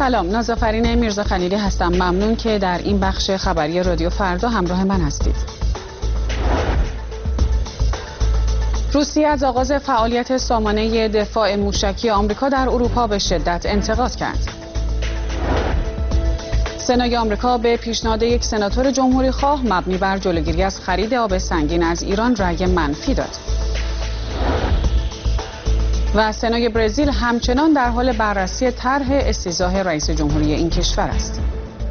سلام، نازافرین میرزا خلیلی هستم. ممنون که در این بخش خبری رادیو فردا همراه من هستید. روسیه از آغاز فعالیت سامانه دفاع موشکی آمریکا در اروپا به شدت انتقاد کرد. سنای آمریکا به پیشنهاد یک سناتور جمهوری خواه مبنی بر جلوگیری از خرید آب سنگین از ایران رأی منفی داد. و سنای برزیل همچنان در حال بررسی طرح استیضاح رئیس جمهوری این کشور است.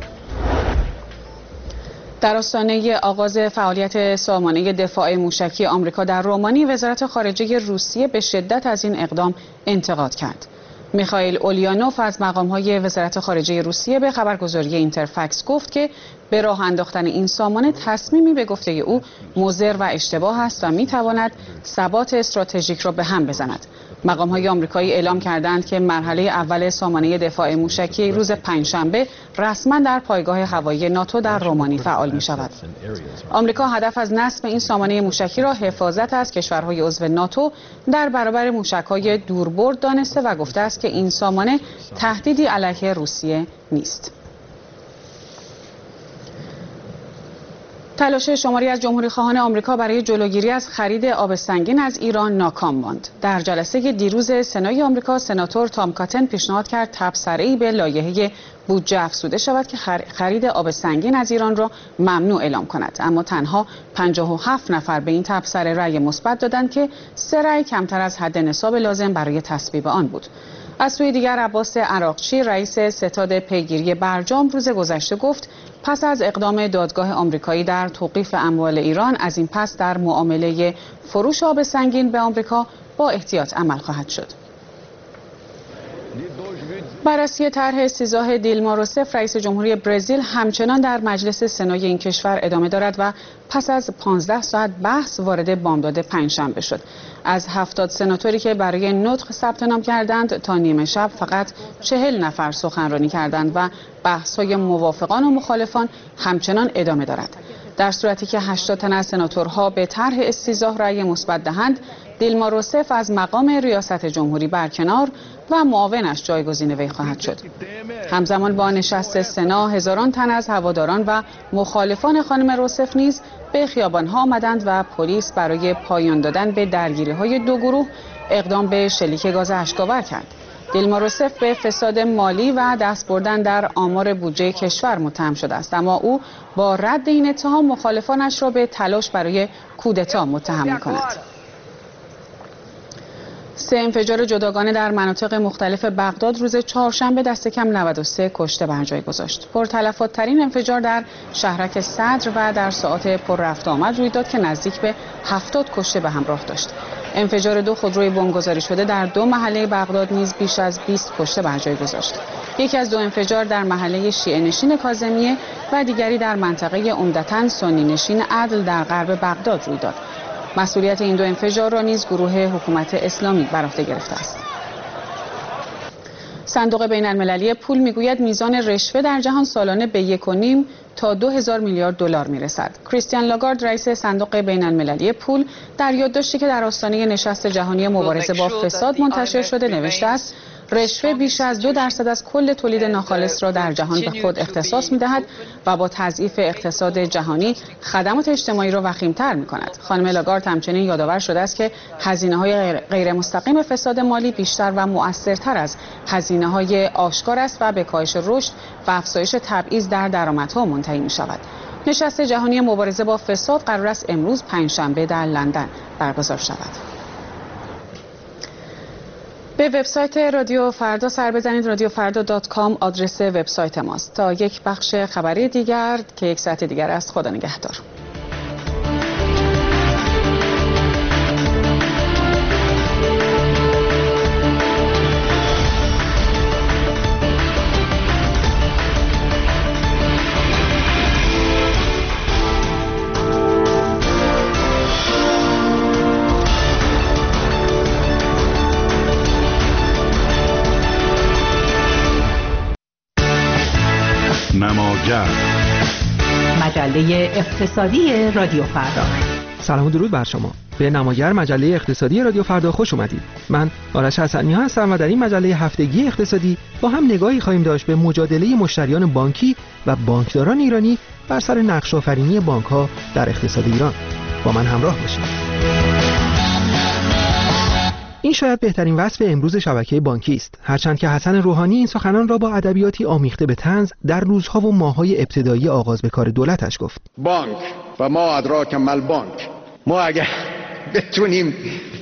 در آستانه آغاز فعالیت سامانه دفاع موشکی آمریکا در رومانی، وزارت خارجه روسیه به شدت از این اقدام انتقاد کرد. میخائیل اولیانوف از مقام‌های وزارت خارجه روسیه به خبرگزاری اینترفکس گفت که به راه انداختن این سامانه تصمیمی به گفته او مضر و اشتباه است و میتواند ثبات استراتژیک را به هم بزند. مقام‌های آمریکایی اعلام کردند که مرحله اول سامانه دفاع موشکی روز پنجشنبه رسما در پایگاه هوایی ناتو در رومانی فعال می‌شود. آمریکا هدف از نصب این سامانه موشکی را حفاظت از کشورهای عضو ناتو در برابر موشک‌های دوربرد دانسته و گفته است که این سامانه تهدیدی علیه روسیه نیست. تلاش شماری از جمهوری‌خواهان آمریکا برای جلوگیری از خرید آب سنگین از ایران ناکام ماند. در جلسه دیروز سنای آمریکا، سناتور تام کاتن پیشنهاد کرد تبصره‌ای به لایحه بودجه افزوده شود که خرید آب سنگین از ایران را ممنوع اعلام کند، اما تنها 57 نفر به این تبصره رأی مثبت دادند که 3 رأی کمتر از حد نصاب لازم برای تصویب آن بود. از سوی دیگر عباس عراقچی، رئیس ستاد پیگیری برجام، روز گذشته گفت پس از اقدام دادگاه آمریکایی در توقیف اموال ایران، از این پس در معامله فروش آب سنگین به آمریکا با احتیاط عمل خواهد شد. بررسی طرح استیضاح دیلما روسف، رئیس جمهوری برزیل، همچنان در مجلس سنای این کشور ادامه دارد و پس از 15 ساعت بحث وارد بامداد پنجشنبه شد. از 70 سناتوری که برای نطق ثبت نام کردند تا نیمه شب فقط 40 نفر سخنرانی کردند و بحث‌های موافقان و مخالفان همچنان ادامه دارد. در صورتی که 80 تن از سناتورها به طرح استیضاح رأی مثبت دهند، دیلما روسف از مقام ریاست جمهوری برکنار و معاونش جایگزین وی خواهد شد. همزمان با نشست سنا، هزاران تن از هواداران و مخالفان خانم روسف نیز به خیابان‌ها آمدند و پلیس برای پایان دادن به درگیری‌های دو گروه اقدام به شلیک گاز اشک‌آور کرد. دیلما روسف به فساد مالی و دست بردن در آمار بودجه کشور متهم شده است، اما او با رد این اتهام مخالفانش را به تلاش برای کودتا متهم می‌کند. 3 انفجار جداگانه در مناطق مختلف بغداد روز چهارشنبه دست کم 93 کشته بر جای گذاشت. پرتلفات‌ترین انفجار در شهرک صدر و در ساعات پر رفت آمد روی داد که نزدیک به 70 کشته به همراه داشت. انفجار 2 خودروی بمبگذاری شده در 2 محله بغداد نیز بیش از 20 کشته بر جای گذاشت. یکی از 2 انفجار در محله شیعه نشین کاظمیه و دیگری در منطقه عمدتاً سنی نشین عدل در غرب بغداد روی داد. مسئولیت این 2 انفجار را نیز گروه حکومت اسلامی بر عهده گرفته است. صندوق بین‌المللی پول میگوید میزان رشوه در جهان سالانه به 1.5 تا 2000 میلیارد دلار میرسد. کریستیان لاگارد، رئیس صندوق بین‌المللی پول، در یادداشتی که در آستانه نشست جهانی مبارزه با فساد منتشر شده نوشته است رشوه بیش از 2% از کل تولید ناخالص را در جهان به خود اختصاص می‌دهد و با تضعیف اقتصاد جهانی خدمات اجتماعی را وخیم‌تر می‌کند. خانم لاگارد همچنین یادآور شده است که هزینه‌های غیر مستقیم فساد مالی بیشتر و مؤثرتر از هزینه‌های آشکار است و به کاهش رشد و افزایش تبعیض در درآمدها منتهی می‌شود. نشست جهانی مبارزه با فساد قرار است امروز پنجشنبه در لندن برگزار شود. به وبسایت رادیو فردا سر بزنید. radiofrda.com آدرس وبسایت ماست. تا یک بخش خبری دیگر که 1 ساعت دیگر است. خدا نگهدار. نماگر مجله اقتصادی رادیو فردا. سلام و درود بر شما. به نماگر مجله اقتصادی رادیو فردا خوش اومدید. من آرش حسنی هستم و در این مجله هفتگی اقتصادی با هم نگاهی خواهیم داشت به مجادله مشتریان بانکی و بانکداران ایرانی بر سر نقش‌آفرینی بانک‌ها در اقتصاد ایران. با من همراه باشید. این شاید بهترین وصف امروز شبکه بانکی است، هرچند که حسن روحانی این سخنان را با ادبیاتی آمیخته به طنز در روزها و ماه‌های ابتدایی آغاز به کار دولتش گفت. بانک و ما ادراک مل بانک. ما اگر بتونیم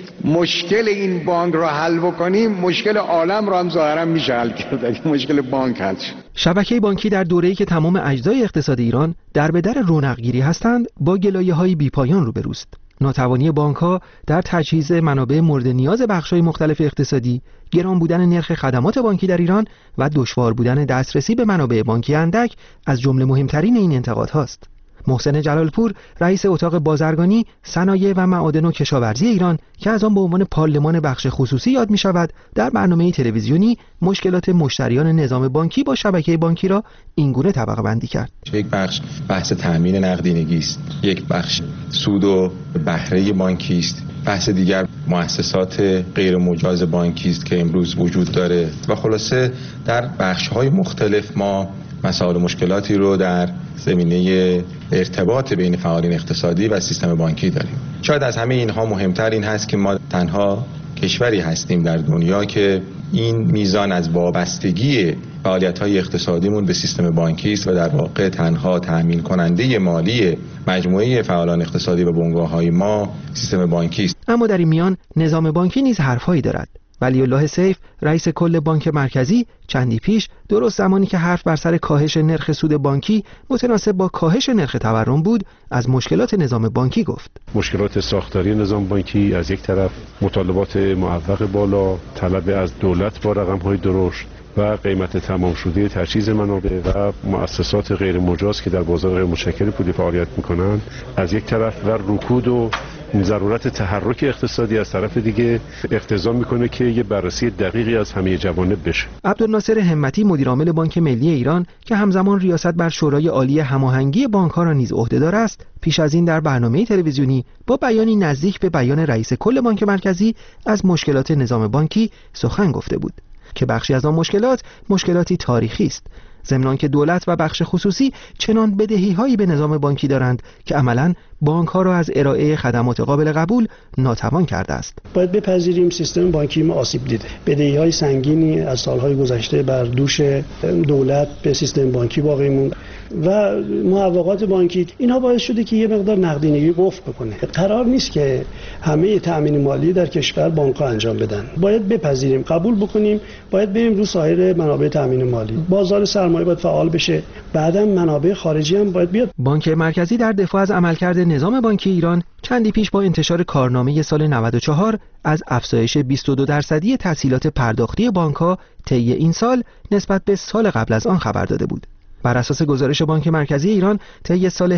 مشکل این بانک را حل بکنیم، مشکل عالم را هم ظاهرا میشه حل کرد. اگه مشکل بانک حل شد. شبکه بانکی در دوره‌ای که تمام اجزای اقتصاد ایران در به در رونق‌گیری هستند، با گلایه‌های بی‌پایان روبروست. ناتوانی بانک‌ها در تجهیز منابع مورد نیاز بخش‌های مختلف اقتصادی، گران بودن نرخ خدمات بانکی در ایران و دشوار بودن دسترسی به منابع بانکی اندک از جمله مهمترین این انتقادهاست. محسن جلالپور، رئیس اتاق بازرگانی، صنایع و معادن و کشاورزی ایران که از آن به عنوان پارلمان بخش خصوصی یاد می شود، در برنامه تلویزیونی مشکلات مشتریان نظام بانکی با شبکه بانکی را اینگونه طبقه بندی کرد. یک بخش بحث تامین نقدینگی است، یک بخش سود و بهره بانکی است، بحث دیگر مؤسسات غیر مجاز بانکی است که امروز وجود داره و خلاصه در بخش‌های مختلف ما مسائل و مشکلاتی رو در زمینه ارتباط بین فعالین اقتصادی و سیستم بانکی داریم. شاید از همه اینها مهمتر این هست که ما تنها کشوری هستیم در دنیا که این میزان از وابستگی فعالیت‌های اقتصادیمون به سیستم بانکی است و در واقع تنها تأمین کننده مالی مجموعه فعالان اقتصادی و بنگاه‌های ما سیستم بانکی است. اما در این میان نظام بانکی نیز حرف‌هایی دارد. ولی الله سیف، رئیس کل بانک مرکزی، چندی پیش درست زمانی که حرف بر سر کاهش نرخ سود بانکی متناسب با کاهش نرخ تورم بود، از مشکلات نظام بانکی گفت. مشکلات ساختاری نظام بانکی از یک طرف، مطالبات معوق بالا، طلب از دولت با رقم‌های درشت و قیمت تمام شده تجهیز منابع و مؤسسات غیر مجاز که در بازار غیر متشکل پولی فعالیت می‌کنند از یک طرف و رکود و ضرورت تحرک اقتصادی از طرف دیگه اقتضا میکنه که یه بررسی دقیقی از همه جوانب بشه. عبدالناصر همتی، مدیرعامل بانک ملی ایران که همزمان ریاست بر شورای عالی هماهنگی بانک‌ها را نیز عهدهدار است، پیش از این در برنامه تلویزیونی با بیانی نزدیک به بیان رئیس کل بانک مرکزی از مشکلات نظام بانکی سخن گفته بود که بخشی از آن مشکلاتی تاریخی است، ضمن آنکه دولت و بخش خصوصی چنان بدهی‌هایی به نظام بانکی دارند که عملاً بانک‌ها را از ارائه خدمات قابل قبول ناتوان کرده است. باید بپذیریم سیستم بانکی ما آسیب دیده. بدهی‌های سنگینی از سال‌های گذشته بر دوش دولت به سیستم بانکی باقی مونده و معوقات بانکی اینها باعث شده که یه مقدار نقدینگی افت بکنه. قرار نیست که همه تأمین مالی در کشور بانک‌ها انجام بدن. باید بپذیریم، قبول بکنیم، باید بریم رو سایر منابع تأمین مالی. بازار سرمایه باید فعال بشه. بعداً منابع خارجی هم باید بیاد. بانک مرکزی در دفاع از عملکرد نظام بانکی ایران چندی پیش با انتشار کارنامه سال 94 از افزایش 22% تسهیلات پرداختی بانک‌ها طی این سال نسبت به سال قبل از آن خبر داده بود. بر اساس گزارش بانک مرکزی ایران طی سال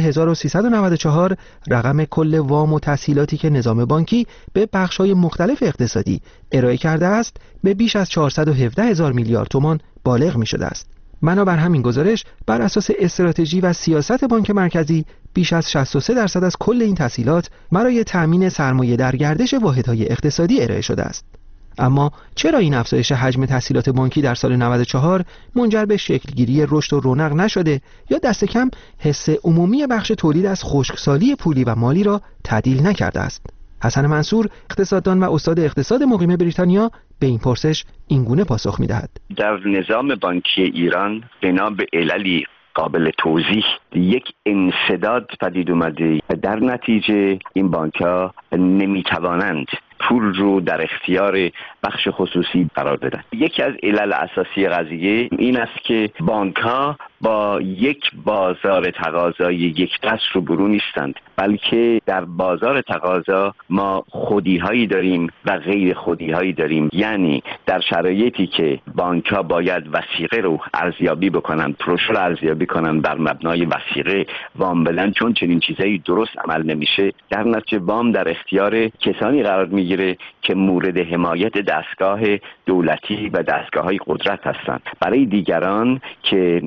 1394 رقم کل وام و تسهیلاتی که نظام بانکی به بخش‌های مختلف اقتصادی ارائه کرده است به بیش از 417,000 میلیارد تومان بالغ می‌شده است. بنابر همین گزارش بر اساس استراتژی و سیاست بانک مرکزی بیش از 63% از کل این تسهیلات برای تأمین سرمایه در گردش واحدهای اقتصادی ارائه شده است. اما چرا این افزایش حجم تسهیلات بانکی در سال 94 منجر به شکلگیری رشد و رونق نشده یا دست کم حس عمومی بخش تولید از خشکسالی پولی و مالی را تعدیل نکرده است؟ حسن منصور، اقتصاددان و استاد اقتصاد مقیم بریتانیا، به این پرسش اینگونه پاسخ می‌دهد. در نظام بانکی ایران بنا به عللی قابل توضیح یک انسداد پدید اومده و در نتیجه این بانک‌ها نمی‌توانند پول رو در اختیار بخش خصوصی قرار بدن. یکی از علل اساسی قضیه این است که بانک‌ها با یک بازار تقاضای یک دست روبرو نیستند، بلکه در بازار تقاضا ما خودی‌هایی داریم و غیر خودی‌هایی داریم. یعنی در شرایطی که بانک‌ها باید وثیقه رو ارزیابی بکنن، پروش رو ارزیابی کنن، بر مبنای وثیقه وام بدن، چون چنین چیزایی درست عمل نمیشه، در نتیجه وام در اختیار کسانی قرار میگیره که مورد حمایت دستگاه دولتی و دستگاه‌های قدرت هستند. برای دیگران که از این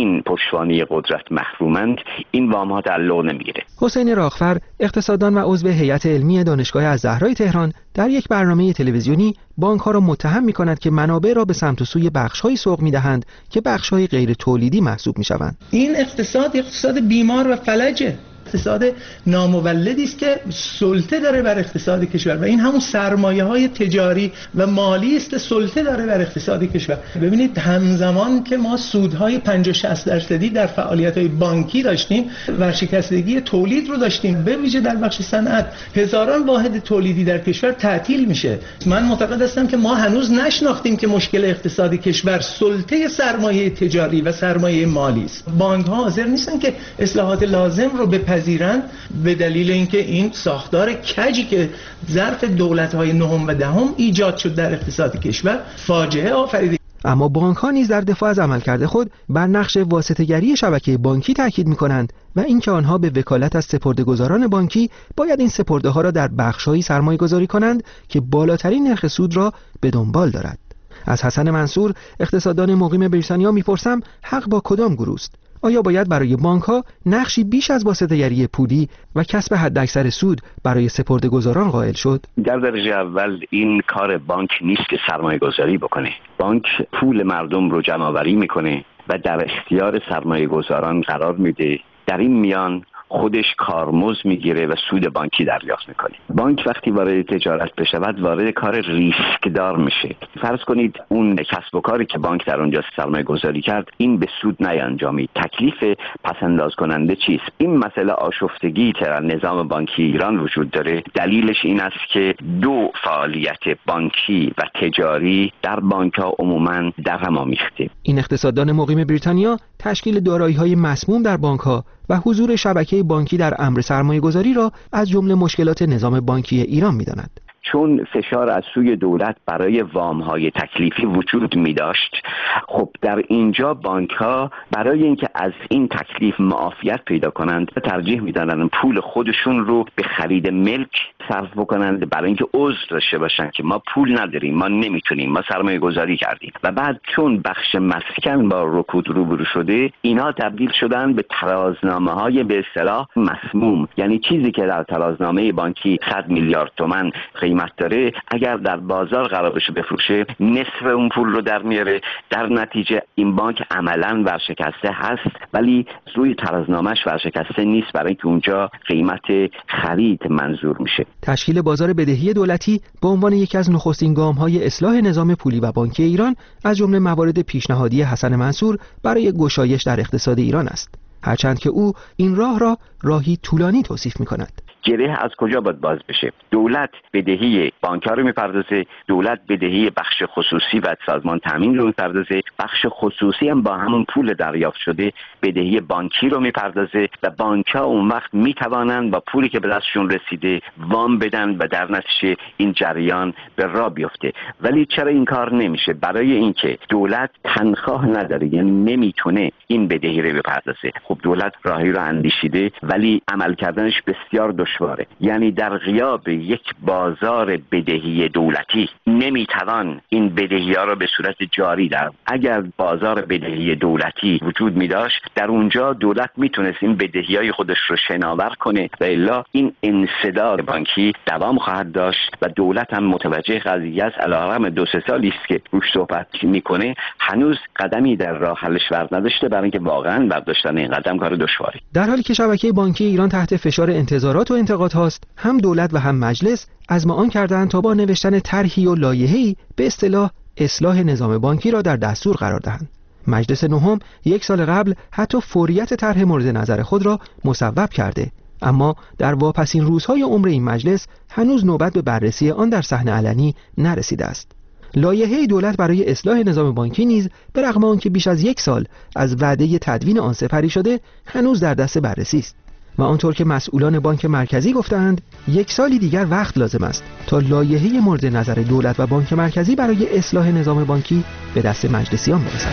این پشتوانه قدرت محرومند، این وام ها تعلق نمیگیره. حسین راغفر، اقتصاددان و عضو هیئت علمی دانشگاه الزهرای تهران، در یک برنامه تلویزیونی بانک‌ها را متهم می‌کند که منابع را به سمت و سوی بخش‌هایی سوق می‌دهند که بخش‌های غیر تولیدی محسوب می‌شوند. این اقتصاد بیمار و فلجه. اقتصاد نامولدی است که سلطه داره بر اقتصاد کشور و این همون سرمایه‌های تجاری و مالی است که سلطه داره بر اقتصاد کشور. ببینید همزمان که ما سودهای 50-60% در فعالیت‌های بانکی داشتیم، ورشکستگی تولید رو داشتیم، به ویژه در بخش صنعت هزاران واحد تولیدی در کشور تعطیل میشه. من معتقد هستم که ما هنوز نشناختیم که مشکل اقتصاد کشور سلطه سرمایه تجاری و سرمایه مالی است. بانک‌ها حاضر نیستن که اصلاحات لازم رو بپذیرند به دلیل اینکه این ساختار کجی که ظرف دولت‌های نهم و دهم ایجاد شد در اقتصاد کشور فاجعه آفرید. اما بانک‌ها نیز در دفاع از عملکرد خود بر نقش واسطه‌گری شبکه بانکی تاکید می‌کنند و اینکه آنها به وکالت از سپرده‌گذاران بانکی باید این سپرده‌ها را در بخش‌هایی سرمایه‌گذاری کنند که بالاترین نرخ سود را به دنبال دارد. از حسن منصور، اقتصاددان مقیم بریتانیا می‌پرسم حق با کدام گروه است؟ آیا باید برای بانک‌ها نقشی بیش از واسطه‌گری پولی و کسب حداکثر سود برای سپرده‌گذاران قائل شد؟ در درجه اول این کار بانک نیست که سرمایه‌گذاری بکنه. بانک پول مردم رو جمع‌آوری میکنه و در اختیار سرمایه‌گذاران قرار میده. در این میان خودش کارمزد میگیره و سود بانکی دریافت میکنه. بانک وقتی وارد تجارت بشود وارد کار ریسکدار میشه. فرض کنید اون کسب و کاری که بانک در اونجا سرمایه گذاری کرد این به سود نینجامید. تکلیف پسنداز کننده چیست؟ این مسئله آشفتگی در نظام بانکی ایران وجود داره. دلیلش این است که دو فعالیت بانکی و تجاری در بانک ها عموما در هم آمیخته. این اقتصاددان مقیم بریتانیا تشکیل دارایی‌های مسموم در بانک‌ها و حضور شبکه بانکی در امر سرمایه‌گذاری را از جمله مشکلات نظام بانکی ایران می‌داند. چون فشار از سوی دولت برای وام‌های تکلیفی وجود می‌داشت، خب در اینجا بانک‌ها برای اینکه از این تکلیف معافیت پیدا کنند ترجیح می‌دادند پول خودشون رو به خرید ملک صرف بکنند برای اینکه عذر داشته باشن که ما پول نداریم، ما نمیتونیم، ما سرمایه گذاری کردیم. و بعد چون بخش مسکن با رکود روبرو شده، اینا تبدیل شدن به ترازنامه‌های به اصطلاح مسموم. یعنی چیزی که در ترازنامه بانکی 100 میلیارد تومان قیمت داره، اگر در بازار قرار بشه بفروشه نصف اون پول رو در میاره. در نتیجه این بانک عملاً ورشکسته هست ولی روی ترازنامه‌اش ورشکسته نیست، برای اینکه اونجا قیمت خرید منظور میشه. تشکیل بازار بدهی دولتی به عنوان یکی از نخستین گام‌های اصلاح نظام پولی و بانکی ایران از جمله موارد پیشنهادی حسن منصور برای گشایش در اقتصاد ایران است، هرچند که او این راه را راهی طولانی توصیف می‌کند. گره از کجا باید باز بشه؟ دولت بدهی بانک‌ها رو میپردازه، دولت بدهی بخش خصوصی و سازمان تامین رو میپردازه، بخش خصوصی هم با همون پول دریافت شده بدهی بانکی رو میپردازه و بانک‌ها اون وقت میتوانند با پولی که به دستشون رسیده وام بدن و در نتیجه این جریان به راه بیفته. ولی چرا این کار نمیشه؟ برای اینکه دولت تنخواه نداره، یعنی نمیتونه این بدهی رو بپردازه. خب دولت راهی رو اندیشیده ولی عمل کردنش بسیار دشواره. یعنی در غیاب یک بازار بدهی دولتی نمیتوان این بدهی ها را به صورت جاری در. اگر بازار بدهی دولتی وجود می داشت در اونجا دولت میتونست این بدهی های خودش رو شناور کنه و الا این انسداد بانکی دوام خواهد داشت و دولت هم متوجه قضیه است. علیرغم 2-3 سالی است که روش صحبت میکنه هنوز قدمی در راه حلش ور نداشته، برای اینکه واقعا برداشتن این قدم کار دشواری. در حالی که شبکه بانکی ایران تحت فشار انتظارات و انتقاد هاست، هم دولت و هم مجلس عزم آن کردند تا با نوشتن طرحی و لایحه‌ای به اصطلاح اصلاح نظام بانکی را در دستور قرار دهند. مجلس نهم 1 سال قبل حتی فوریت طرح مورد نظر خود را مصوب کرده، اما در واپسین روزهای عمر این مجلس هنوز نوبت به بررسی آن در صحنه علنی نرسیده است. لایحه دولت برای اصلاح نظام بانکی نیز به رغم آنکه بیش از 1 سال از وعده تدوین آن سپری شده هنوز در دست بررسی است و آنطور که مسئولان بانک مرکزی گفتند 1 سالی دیگر وقت لازم است تا لایحه مورد نظر دولت و بانک مرکزی برای اصلاح نظام بانکی به دست مجلسیان برسد.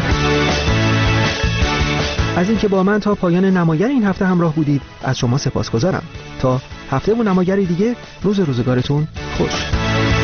از اینکه با من تا پایان نماگر این هفته همراه بودید از شما سپاسگزارم. تا هفته و نماگری دیگه روزگارتون خوش.